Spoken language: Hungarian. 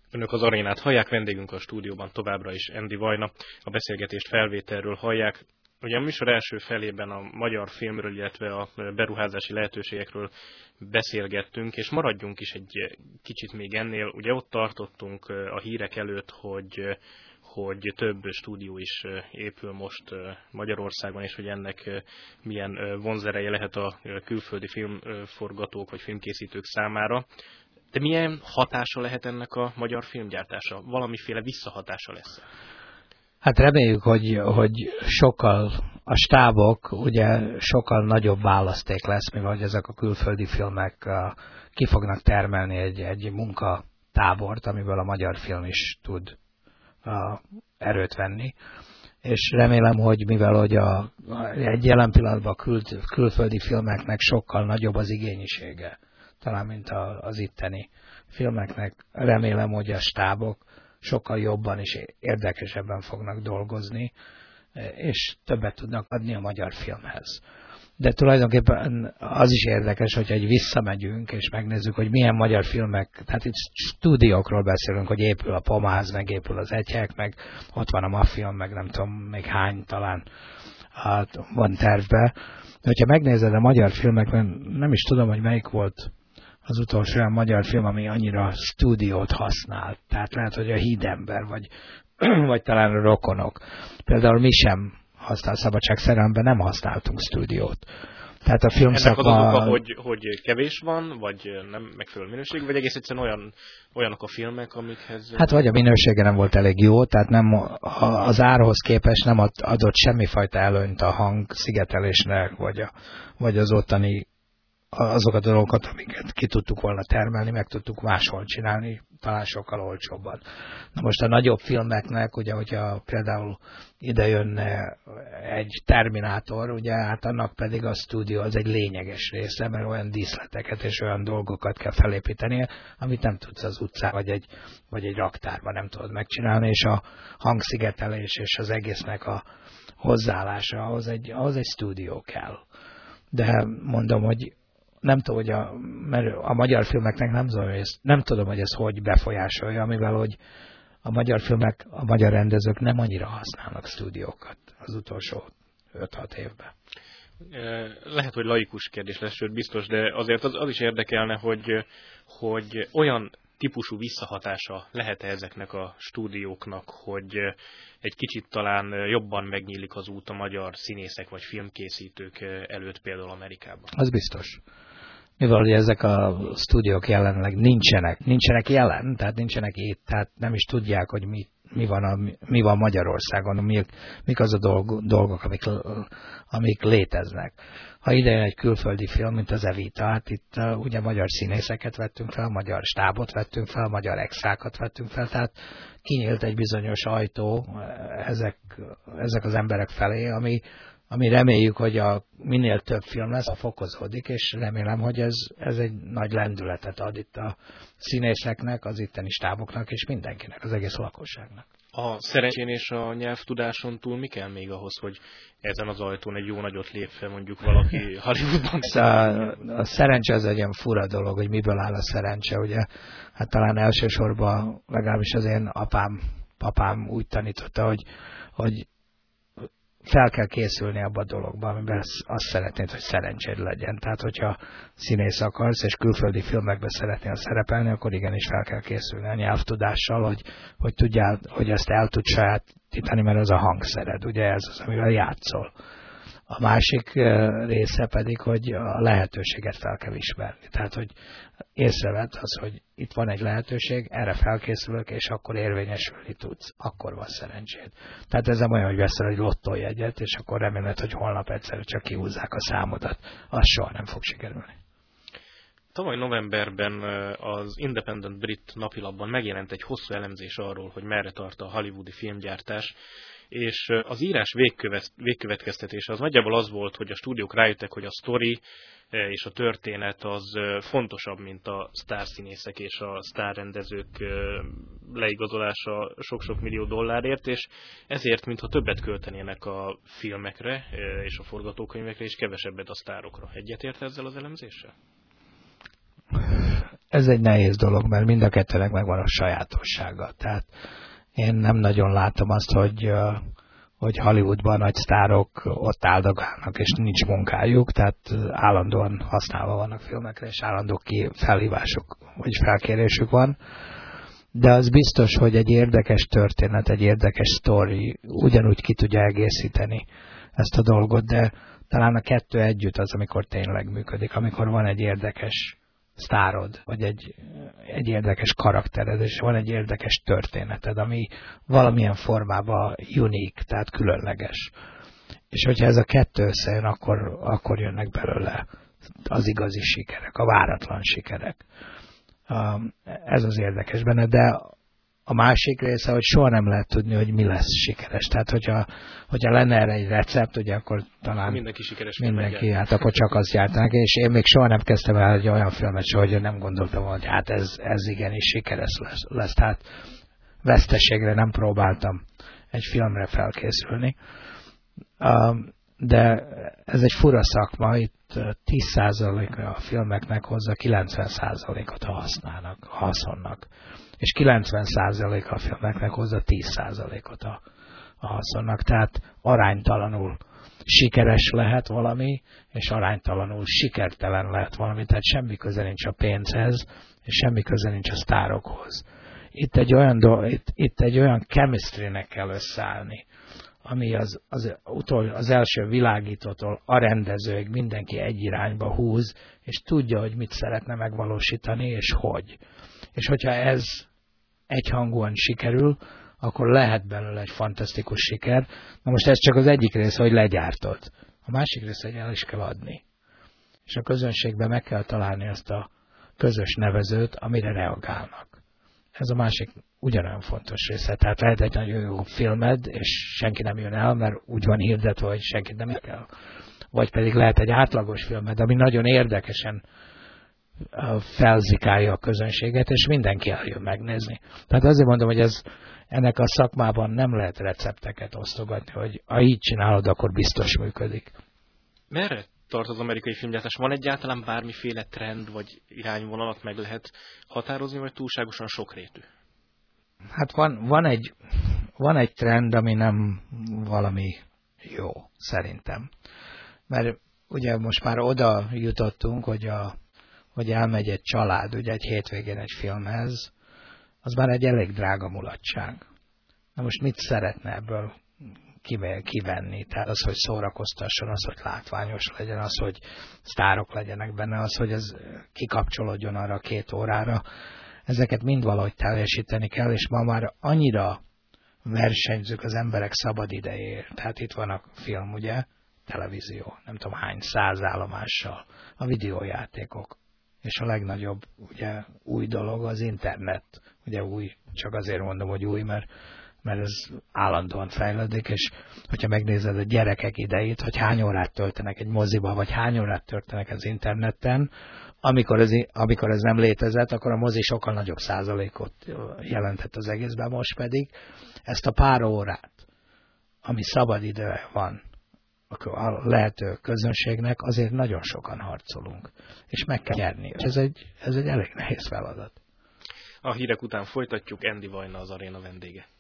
Önök az arénát hallják, vendégünk a stúdióban továbbra is Endi Vajna. A beszélgetést felvételről hallják. Ugye a műsor első felében a magyar filmről, illetve a beruházási lehetőségekről beszélgettünk, és maradjunk is egy kicsit még ennél. Ugye ott tartottunk a hírek előtt, hogy több stúdió is épül most Magyarországon, és hogy ennek milyen vonzereje lehet a külföldi filmforgatók vagy filmkészítők számára. De milyen hatása lehet ennek a magyar filmgyártása? Valamiféle visszahatása lesz? Hát reméljük, hogy sokkal a stábok, ugye sokkal nagyobb választék lesz, mivel hogy ezek a külföldi filmek ki fognak termelni egy munkatábort, amiből a magyar film is tud erőt venni. És remélem, hogy mivel hogy egy jelen pillanatban a külföldi filmeknek sokkal nagyobb az igényisége, talán mint az itteni filmeknek, remélem, hogy a stábok sokkal jobban és érdekesebben fognak dolgozni, és többet tudnak adni a magyar filmhez. De tulajdonképpen az is érdekes, hogyha egy visszamegyünk, és megnézzük, hogy milyen magyar filmek, tehát itt stúdiókról beszélünk, hogy épül a Pomáz, meg épül az Egyek, meg ott van a Mafilm, meg nem tudom, még hány talán van tervbe. De hogyha megnézed a magyar filmekben, nem is tudom, hogy melyik volt az utolsó olyan magyar film, ami annyira stúdiót használt. Tehát lehet, hogy a Hídember, vagy talán a Rokonok. Például mi sem szabadságszerelemben nem használtunk stúdiót. Tehát a filmszakma... Ennek az oka, hogy kevés van, vagy nem megfelelő minőség, vagy egész egyszerűen olyanok a filmek, amikhez... Hát vagy a minősége nem volt elég jó, tehát nem, az árhoz képest nem adott semmifajta előnyt a hangszigetelésnek, vagy az ottani azokat a dolgokat, amiket ki tudtuk volna termelni, meg tudtuk máshol csinálni, talán sokkal olcsóbban. Na most a nagyobb filmeknek, ugye, hogyha például ide jönne egy Terminátor, ugye, hát annak pedig a stúdió az egy lényeges része, mert olyan díszleteket és olyan dolgokat kell felépítenie, amit nem tudsz az utcán, vagy egy raktárban nem tudod megcsinálni, és a hangszigetelés és az egésznek a hozzáállása, ahhoz egy stúdió kell. De mondom, hogy nem tudom, mert a magyar filmeknek nem tudom, hogy ez hogy befolyásolja, mivel hogy a magyar filmek, a magyar rendezők nem annyira használnak stúdiókat az utolsó 5-6 évben. Lehet, hogy laikus kérdés lesz, sőt biztos, de azért az is érdekelne, hogy olyan típusú visszahatása lehet-e ezeknek a stúdióknak, hogy egy kicsit talán jobban megnyílik az út a magyar színészek vagy filmkészítők előtt például Amerikában? Az biztos. Mivel hogy ezek a stúdiók jelenleg nincsenek jelen, tehát nincsenek itt, tehát nem is tudják, hogy mi van Magyarországon, mik az a dolgok, amik léteznek. Ha ide jön egy külföldi film, mint az Evita, hát itt ugye magyar színészeket vettünk fel, magyar stábot vettünk fel, magyar extrákat vettünk fel, tehát kinyílt egy bizonyos ajtó ezek az emberek felé, ami reméljük, hogy minél több film lesz, fokozódik, és remélem, hogy ez egy nagy lendületet ad itt a színészeknek, az itteni stáboknak, és mindenkinek, az egész lakosságnak. A szerencsén és a nyelvtudáson túl mi kell még ahhoz, hogy ezen az ajtón egy jó nagyot lép fel mondjuk valaki Hollywoodban? A szerencse az egy ilyen fura dolog, hogy miből áll a szerencse, ugye? Hát talán elsősorban, legalábbis az én papám úgy tanította, hogy fel kell készülni abba a dologba, amiben azt szeretnéd, hogy szerencséd legyen. Tehát, hogyha színész akarsz, és külföldi filmekben szeretnél szerepelni, akkor igenis fel kell készülni a nyelvtudással, hogy tudjál, hogy ezt el tud sajátítani, mert az a hangszered, ugye ez az, amivel játszol. A másik része pedig, hogy a lehetőséget fel kell ismerni. Tehát, hogy észrevedd az, hogy itt van egy lehetőség, erre felkészülök, és akkor érvényesülni tudsz. Akkor van szerencséd. Tehát ez nem olyan, hogy veszel egy lottójegyet, és akkor reméled, hogy holnap egyszerűen csak kihúzzák a számodat. Az soha nem fog sikerülni. Tavaly novemberben az Independent brit napilapban megjelent egy hosszú elemzés arról, hogy merre tart a hollywoodi filmgyártás, és az írás végkövetkeztetése az nagyjából az volt, hogy a stúdiók rájöttek, hogy a sztori és a történet az fontosabb, mint a sztárszínészek és a sztárrendezők leigazolása sok-sok millió dollárért, és ezért, mintha többet költenének a filmekre és a forgatókönyvekre, és kevesebbet a sztárokra. Egyetért ezzel az elemzéssel? ez egy nehéz dolog, mert mind a kettőnek megvan a sajátossága. Tehát én nem nagyon látom azt, hogy Hollywoodban nagy sztárok ott áldogálnak, és nincs munkájuk, tehát állandóan használva vannak filmekre, és állandó felhívásuk, vagy felkérésük van. De az biztos, hogy egy érdekes történet, egy érdekes sztori ugyanúgy ki tudja egészíteni ezt a dolgot, de talán a kettő együtt az, amikor tényleg működik, amikor van egy érdekes sztárod, vagy egy érdekes karaktered, és van egy érdekes történeted, ami valamilyen formában unique, tehát különleges. És hogyha ez a kettő összejön, akkor jönnek belőle az igazi sikerek, a váratlan sikerek. Ez az érdekes benne, de a másik része, hogy soha nem lehet tudni, hogy mi lesz sikeres. Tehát, hogyha lenne erre egy recept, ugye akkor talán mindenki sikeres. Mindenki, hát akkor csak azt jártanak. És én még soha nem kezdtem el egy olyan filmet, hogy nem gondoltam, hogy hát ez igenis sikeres lesz. Tehát veszteségre nem próbáltam egy filmre felkészülni. De ez egy fura szakma, itt 10%-a a filmeknek hozza 90%-ot, ha használnak, haszonnak. És 90%-a a filmeknek hozza 10%-ot a haszonnak. Tehát aránytalanul sikeres lehet valami, és aránytalanul sikertelen lehet valami. Tehát semmi köze nincs a pénzhez, és semmi köze nincs a sztárokhoz. Itt egy olyan chemistrynek kell összeállni, ami az első világítótól a rendezőig mindenki egy irányba húz, és tudja, hogy mit szeretne megvalósítani, és hogy. És hogyha ez egyhangúan sikerül, akkor lehet belőle egy fantasztikus siker. Na most ez csak az egyik része, hogy legyártod. A másik része, hogy el is kell adni. És a közönségben meg kell találni azt a közös nevezőt, amire reagálnak. Ez a másik ugyanolyan fontos része. Tehát lehet egy nagyon jó filmed, és senki nem jön el, mert úgy van hirdetve, hogy senki nem jön el. Vagy pedig lehet egy átlagos filmed, ami nagyon érdekesen felzikálja a közönséget, és mindenki eljön megnézni. Tehát azért mondom, hogy ennek a szakmában nem lehet recepteket osztogatni, hogy ha így csinálod, akkor biztos működik. Merre tart az amerikai filmgyártás? Van egyáltalán bármiféle trend, vagy irányvonalat meg lehet határozni, vagy túlságosan sokrétű? Hát van egy trend, ami nem valami jó, szerintem. Mert ugye most már oda jutottunk, hogy elmegy egy család, ugye egy hétvégén egy filmhez, az már egy elég drága mulatság. Na most mit szeretne ebből kivenni? Tehát az, hogy szórakoztasson, az, hogy látványos legyen, az, hogy sztárok legyenek benne, az, hogy ez kikapcsolódjon arra 2 órára. Ezeket mind valahogy teljesíteni kell, és ma már annyira versenyzők az emberek szabad idejéért. Tehát itt van a film, ugye, televízió, nem tudom hány 100 állomással, a videójátékok. És a legnagyobb ugye, új dolog az internet. Ugye új, csak azért mondom, hogy új, mert ez állandóan fejlődik, és hogyha megnézed a gyerekek idejét, hogy hány órát töltenek egy moziba, vagy hány órát töltenek az interneten, amikor ez nem létezett, akkor a mozi sokkal nagyobb százalékot jelentett az egészben, most pedig ezt a pár órát, ami szabad idő van, a lehető közönségnek, azért nagyon sokan harcolunk. És meg kell nyerni. Ez egy elég nehéz feladat. A hírek után folytatjuk, Andy Vajna az aréna vendége.